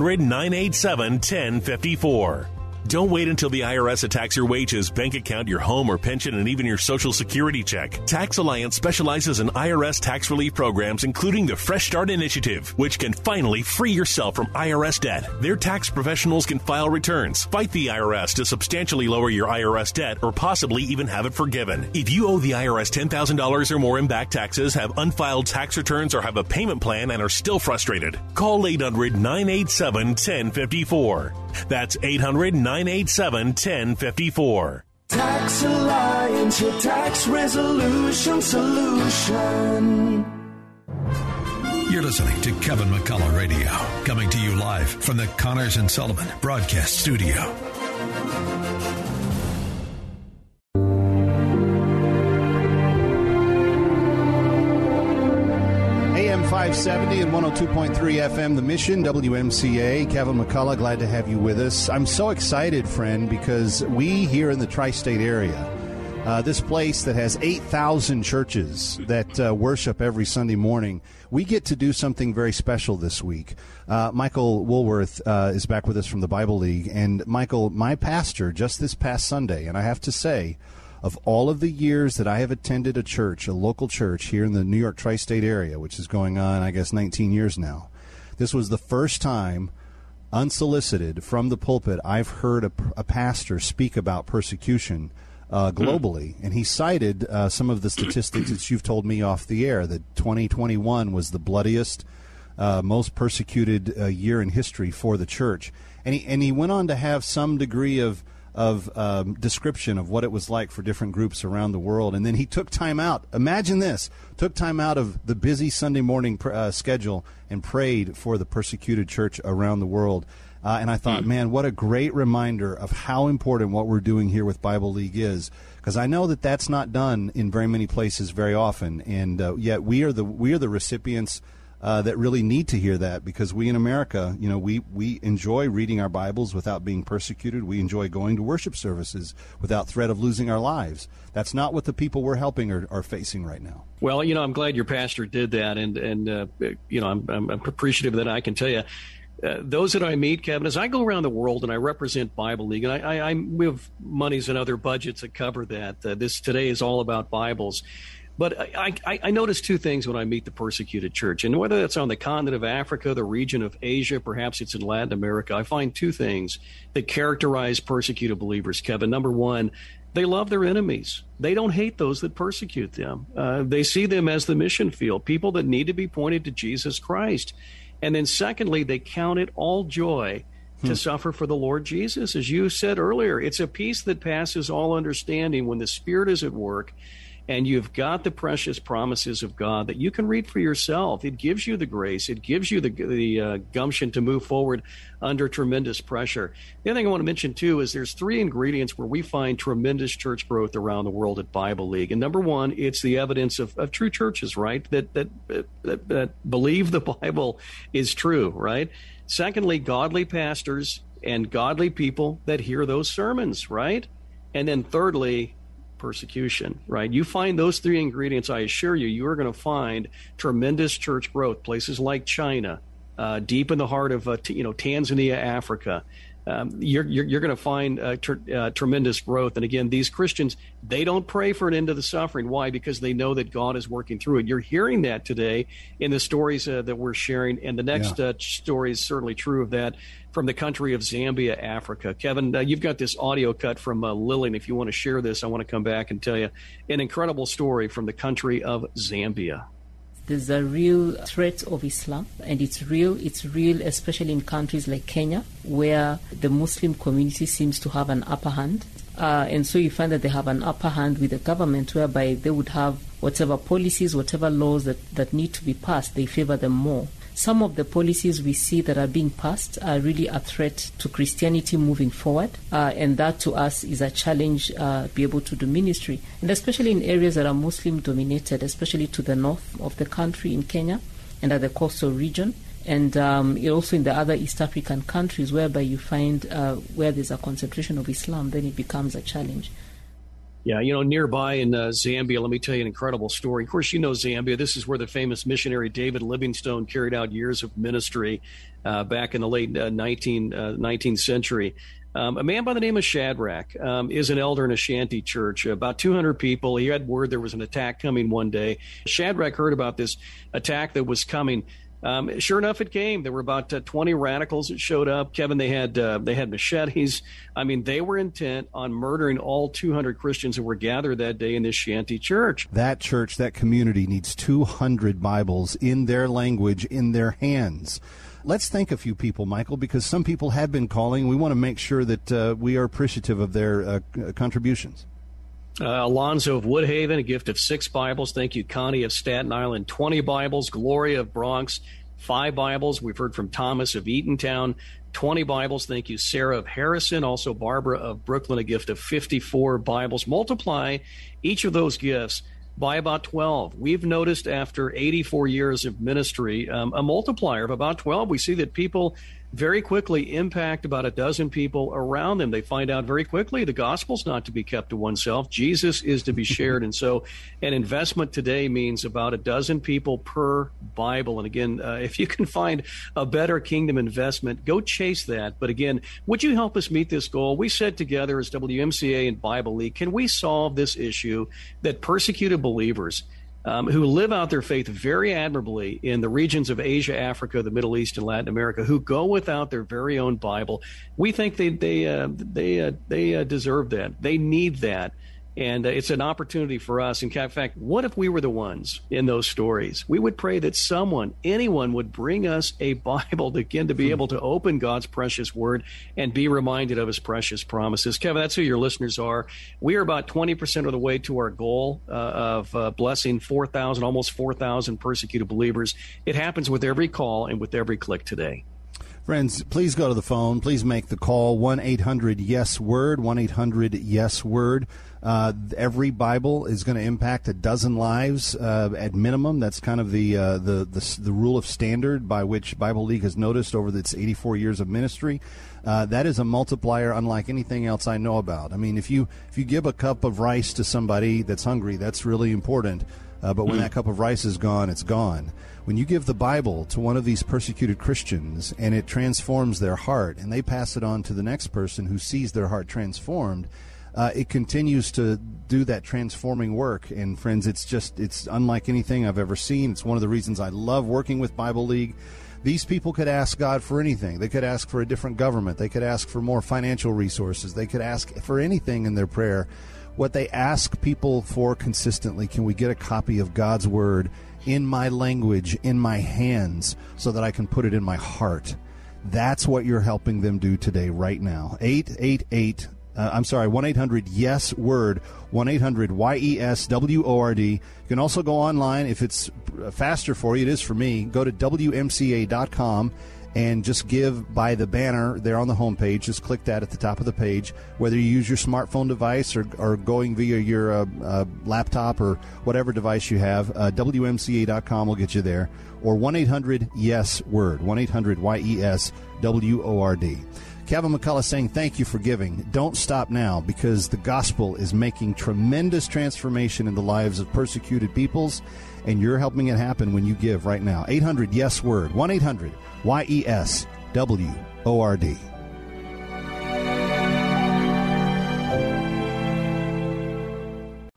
800-987-1054. Don't wait until the IRS attacks your wages, bank account, your home or pension, and even your Social Security check. Tax Alliance specializes in IRS tax relief programs, including the Fresh Start Initiative, which can finally free yourself from IRS debt. Their tax professionals can file returns, fight the IRS to substantially lower your IRS debt, or possibly even have it forgiven. If you owe the IRS $10,000 or more in back taxes, have unfiled tax returns, or have a payment plan and are still frustrated, call 800-987-1054. That's 800-987-1054. Tax Alliance, your tax resolution solution. You're listening to Kevin McCullough Radio, coming to you live from the Connors and Sullivan Broadcast Studio. AM 570 and 102.3 FM, The Mission, WMCA. Kevin McCullough, glad to have you with us. I'm so excited, friend, because we here in the tri-state area, this place that has 8,000 churches that worship every Sunday morning, we get to do something very special this week. Michael Woolworth is back with us from the Bible League. And, Michael, my pastor just this past Sunday, and I have to say, of all of the years that I have attended a church, a local church here in the New York tri-state area, which is going on, I guess, 19 years now, this was the first time, unsolicited, from the pulpit, I've heard a pastor speak about persecution globally. And he cited some of the statistics that you've told me off the air, that 2021 was the bloodiest, most persecuted year in history for the church. And he went on to have some degree of description of what it was like for different groups around the world. And then he took time out. Imagine this. Took time out of the busy Sunday morning schedule and prayed for the persecuted church around the world. And I thought, man, what a great reminder of how important what we're doing here with Bible League is. Because I know that that's not done in very many places very often. And yet we are the recipients that really need to hear that, because we in America, you know, we enjoy reading our Bibles without being persecuted. We enjoy going to worship services without threat of losing our lives. That's not what the people we're helping are facing right now. Well, you know, I'm glad your pastor did that, and you know, I'm appreciative that I can tell you. Those that I meet, Kevin, as I go around the world and I represent Bible League, and we have monies and other budgets that cover that. This today is all about Bibles. But I notice two things when I meet the persecuted church, and whether that's on the continent of Africa, the region of Asia, perhaps it's in Latin America, I find two things that characterize persecuted believers, Kevin. Number one, they love their enemies. They don't hate those that persecute them. They see them as the mission field, people that need to be pointed to Jesus Christ. And then secondly, they count it all joy to suffer for the Lord Jesus. As you said earlier, it's a peace that passes all understanding when the Spirit is at work and you've got the precious promises of God that you can read for yourself. It gives you the grace. It gives you the gumption to move forward under tremendous pressure. The other thing I want to mention, too, is there's three ingredients where we find tremendous church growth around the world at Bible League. And number one, it's the evidence of true churches, right, that believe the Bible is true, right? Secondly, godly pastors and godly people that hear those sermons, right? And then thirdly, persecution, right? You find those three ingredients, I assure you, you are going to find tremendous church growth. Places like China, deep in the heart of Tanzania, Africa, you're going to find tremendous growth. And again, these Christians, they don't pray for an end to the suffering. Why? Because they know that God is working through it. You're hearing that today in the stories that we're sharing. And the next story is certainly true of that, from the country of Zambia, Africa. Kevin, you've got this audio cut from Lillian. If you want to share this, I want to come back and tell you an incredible story from the country of Zambia. There's a real threat of Islam, and it's real, especially in countries like Kenya, where the Muslim community seems to have an upper hand. And so you find that they have an upper hand with the government, whereby they would have whatever policies, whatever laws that need to be passed, they favor them more. Some of the policies we see that are being passed are really a threat to Christianity moving forward, and that to us is a challenge to be able to do ministry, and especially in areas that are Muslim dominated, especially to the north of the country in Kenya and at the coastal region, and also in the other East African countries, whereby you find where there's a concentration of Islam, then it becomes a challenge. Yeah, nearby in Zambia, let me tell you an incredible story. Of course, you know Zambia. This is where the famous missionary David Livingstone carried out years of ministry back in the late 19th century. A man by the name of Shadrach is an elder in a shanty church, about 200 people. He had word there was an attack coming one day. Shadrach heard about this attack that was coming. Sure enough, it came. There were about 20 radicals that showed up. Kevin, they had machetes. I mean, they were intent on murdering all 200 Christians who were gathered that day in this shanty church. That church, that community needs 200 Bibles in their language, in their hands. Let's thank a few people, Michael, because some people have been calling. We want to make sure that we are appreciative of their contributions. Alonzo of Woodhaven, a gift of 6 Bibles. Thank you. Connie of Staten Island, 20 Bibles. Gloria of Bronx, 5 Bibles. We've heard from Thomas of Eatontown, 20 Bibles. Thank you. Sarah of Harrison. Also Barbara of Brooklyn, a gift of 54 Bibles. Multiply each of those gifts by about 12. We've noticed after 84 years of ministry, a multiplier of about 12. We see that people very quickly impact about a dozen people around them. They find out very quickly the gospel's not to be kept to oneself. Jesus is to be shared. And so an investment today means about a dozen people per Bible. And again, if you can find a better kingdom investment, go chase that. But again, would you help us meet this goal? We said together as WMCA and Bible League, can we solve this issue that persecuted believers who live out their faith very admirably in the regions of Asia, Africa, the Middle East, and Latin America, who go without their very own Bible? We think they deserve that. They need that. And it's an opportunity for us. In fact, what if we were the ones in those stories? We would pray that anyone would bring us a Bible to be able to open God's precious word and be reminded of his precious promises. Kevin, that's who your listeners are. We are about 20% of the way to our goal of blessing 4,000, almost 4,000 persecuted believers. It happens with every call and with every click today. Friends, please go to the phone. Please make the call, 1-800-YES-WORD, 1-800-YES-WORD. Every Bible is going to impact a dozen lives at minimum. That's kind of the rule of standard by which Bible League has noticed over its 84 years of ministry. That is a multiplier unlike anything else I know about. I mean, if you give a cup of rice to somebody that's hungry, that's really important. But when that cup of rice is gone, it's gone. When you give the Bible to one of these persecuted Christians and it transforms their heart and they pass it on to the next person who sees their heart transformed, it continues to do that transforming work. And friends, it's unlike anything I've ever seen. It's one of the reasons I love working with Bible League. These people could ask God for anything. They could ask for a different government. They could ask for more financial resources. They could ask for anything in their prayer. What they ask people for consistently, can we get a copy of God's Word in my language, in my hands, so that I can put it in my heart? That's what you're helping them do today, right now. 1-800-YES-WORD, 1-800-YES-WORD. You can also go online. If it's faster for you, it is for me. Go to WMCA.com and just give by the banner there on the homepage. Just click that at the top of the page. Whether you use your smartphone device or going via your laptop or whatever device you have, WMCA.com will get you there. Or 1-800-YES-WORD, 1-800-YES-WORD. Kevin McCullough saying thank you for giving. Don't stop now, because the gospel is making tremendous transformation in the lives of persecuted peoples, and you're helping it happen when you give right now. 800-YES-WORD, 1-800-YES-WORD.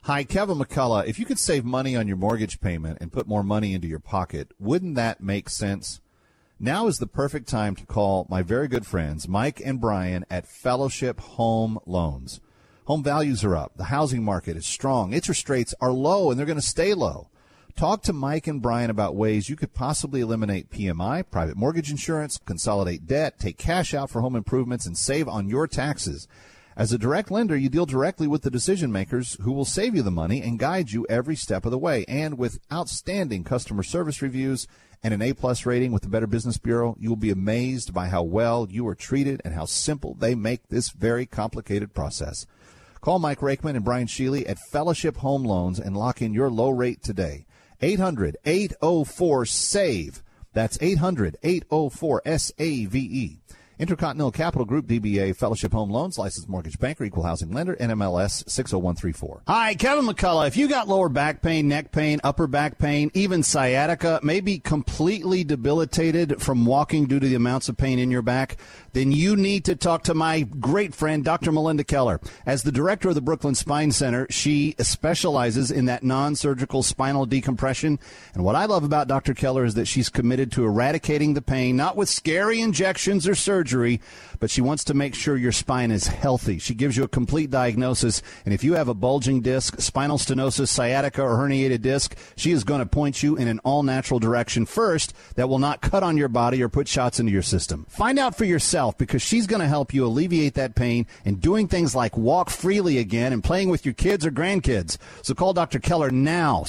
Hi, Kevin McCullough. If you could save money on your mortgage payment and put more money into your pocket, wouldn't that make sense? Now is the perfect time to call my very good friends, Mike and Brian at Fellowship Home Loans. Home values are up. The housing market is strong. Interest rates are low, and they're going to stay low. Talk to Mike and Brian about ways you could possibly eliminate PMI, private mortgage insurance, consolidate debt, take cash out for home improvements, and save on your taxes. As a direct lender, you deal directly with the decision makers who will save you the money and guide you every step of the way. And with outstanding customer service reviews and an A-plus rating with the Better Business Bureau, you will be amazed by how well you are treated and how simple they make this very complicated process. Call Mike Rakeman and Brian Sheely at Fellowship Home Loans and lock in your low rate today. 800-804-SAVE. That's 800-804-SAVE. Intercontinental Capital Group, DBA, Fellowship Home Loans, licensed mortgage banker, equal housing lender, NMLS 60134. Hi, Kevin McCullough. If you got lower back pain, neck pain, upper back pain, even sciatica, maybe completely debilitated from walking due to the amounts of pain in your back, then you need to talk to my great friend, Dr. Melinda Keller. As the director of the Brooklyn Spine Center, she specializes in that non-surgical spinal decompression. And what I love about Dr. Keller is that she's committed to eradicating the pain, not with scary injections or surgery, but she wants to make sure your spine is healthy. She gives you a complete diagnosis, and if you have a bulging disc, spinal stenosis, sciatica, or herniated disc, she is going to point you in an all-natural direction first that will not cut on your body or put shots into your system. Find out for yourself, because she's going to help you alleviate that pain and doing things like walk freely again and playing with your kids or grandkids. So call Dr. Keller now,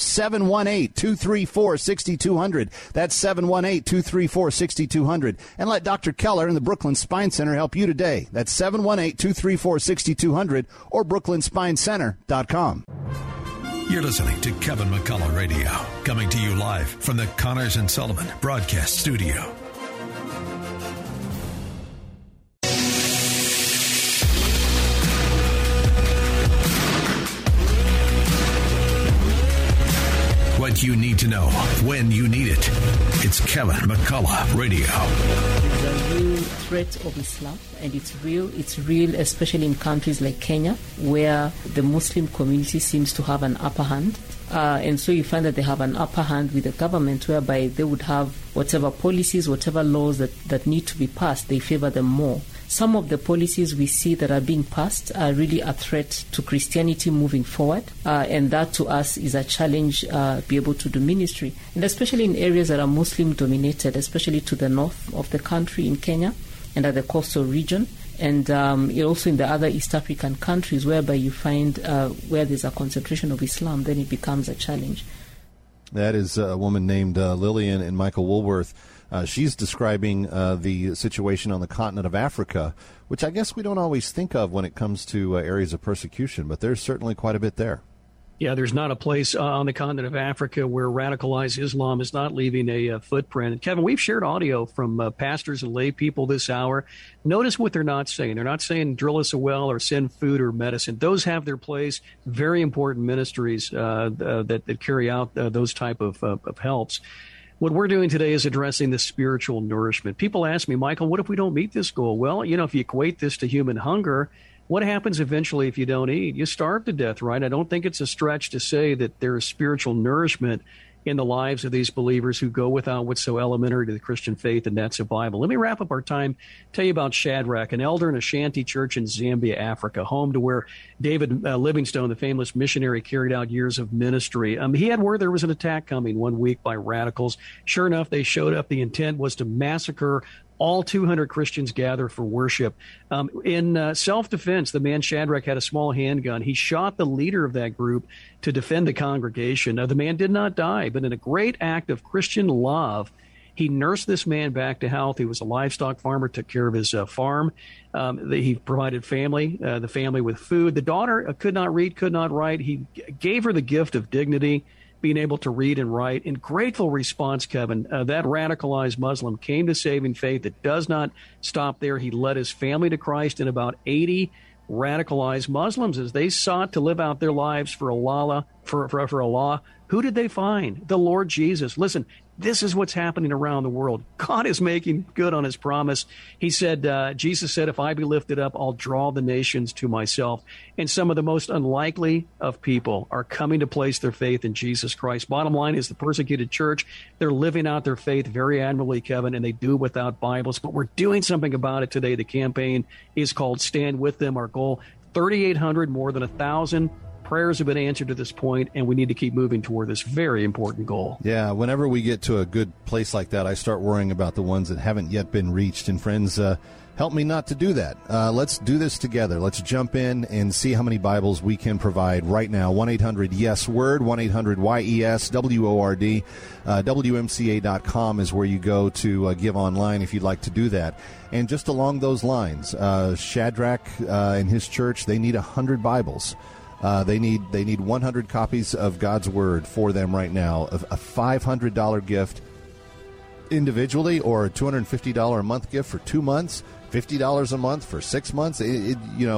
718-234-6200. That's 718-234-6200. And let Dr. Keller and the Brooklyn Spine Center help you today. That's 718-234-6200 or brooklynspinecenter.com. You're listening to Kevin McCullough Radio, coming to you live from the Connors and Sullivan Broadcast Studio. What you need to know when you need it. It's Kevin McCullough Radio. There's a real threat of Islam, and it's real, especially in countries like Kenya, where the Muslim community seems to have an upper hand. And so you find that they have an upper hand with the government, whereby they would have whatever policies, whatever laws that need to be passed, they favor them more. Some of the policies we see that are being passed are really a threat to Christianity moving forward, and that to us is a challenge be able to do ministry, and especially in areas that are Muslim dominated, especially to the north of the country in Kenya and at the coastal region, and also in the other East African countries, whereby you find where there's a concentration of Islam, then it becomes a challenge. That is a woman named Lillian and Michael Woolworth. She's describing the situation on the continent of Africa, which I guess we don't always think of when it comes to areas of persecution, but there's certainly quite a bit there. Yeah, there's not a place on the continent of Africa where radicalized Islam is not leaving a footprint. And Kevin, we've shared audio from pastors and lay people this hour. Notice what they're not saying. They're not saying drill us a well or send food or medicine. Those have their place. Very important ministries that carry out those type of helps. What we're doing today is addressing the spiritual nourishment. People ask me, Michael, what if we don't meet this goal? Well, if you equate this to human hunger, what happens eventually if you don't eat? You starve to death, right? I don't think it's a stretch to say that there is spiritual nourishment in the lives of these believers who go without what's so elementary to the Christian faith, and that's the Bible. Let me wrap up our time, tell you about Shadrach, an elder in a shanty church in Zambia, Africa, home to where David Livingstone, the famous missionary, carried out years of ministry. He had word there was an attack coming one week by radicals. Sure enough, they showed up. The intent was to massacre all 200 Christians gather for worship. In self-defense, the man Shadrach had a small handgun. He shot the leader of that group to defend the congregation. The man did not die, but in a great act of Christian love, he nursed this man back to health. He was a livestock farmer, took care of his farm. He provided the family with food. The daughter could not read, could not write. He gave her the gift of dignity, being able to read and write. In grateful response, Kevin, that radicalized Muslim came to saving faith. It does not stop there. He led his family to Christ, and about 80 radicalized Muslims, as they sought to live out their lives for Allah, for a law. Who did they find? The Lord Jesus. Listen, this is what's happening around the world. God is making good on his promise. He said, Jesus said, if I be lifted up, I'll draw the nations to myself. And some of the most unlikely of people are coming to place their faith in Jesus Christ. Bottom line is the persecuted church, they're living out their faith very admirably, Kevin, and they do without Bibles. But we're doing something about it today. The campaign is called Stand With Them. Our goal, 3,800, more than 1,000. Prayers have been answered to this point, and we need to keep moving toward this very important goal. Yeah, whenever we get to a good place like that, I start worrying about the ones that haven't yet been reached. And friends, help me not to do that. Let's do this together. Let's jump in and see how many Bibles we can provide right now. 1-800-YES-WORD, 1-800-YES-WORD. WMCA.com is where you go to give online if you'd like to do that. And just along those lines, Shadrach and his church, they need 100 Bibles. They need 100 copies of God's Word for them right now. A $500 gift individually, or a $250 a month gift for 2 months, $50 a month for 6 months. 10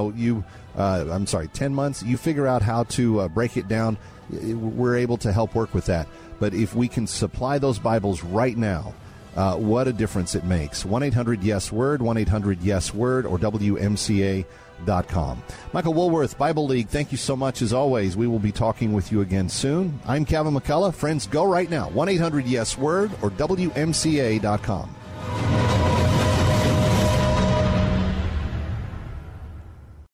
months. You figure out how to break it down. We're able to help work with that. But if we can supply those Bibles right now, what a difference it makes. 1-800-YES-WORD, 1-800-YES-WORD, or WMCA.com. Michael Woolworth, Bible League, thank you so much as always. We will be talking with you again soon. I'm Kevin McCullough. Friends, go right now. 1-800-YES-WORD or WMCA.com.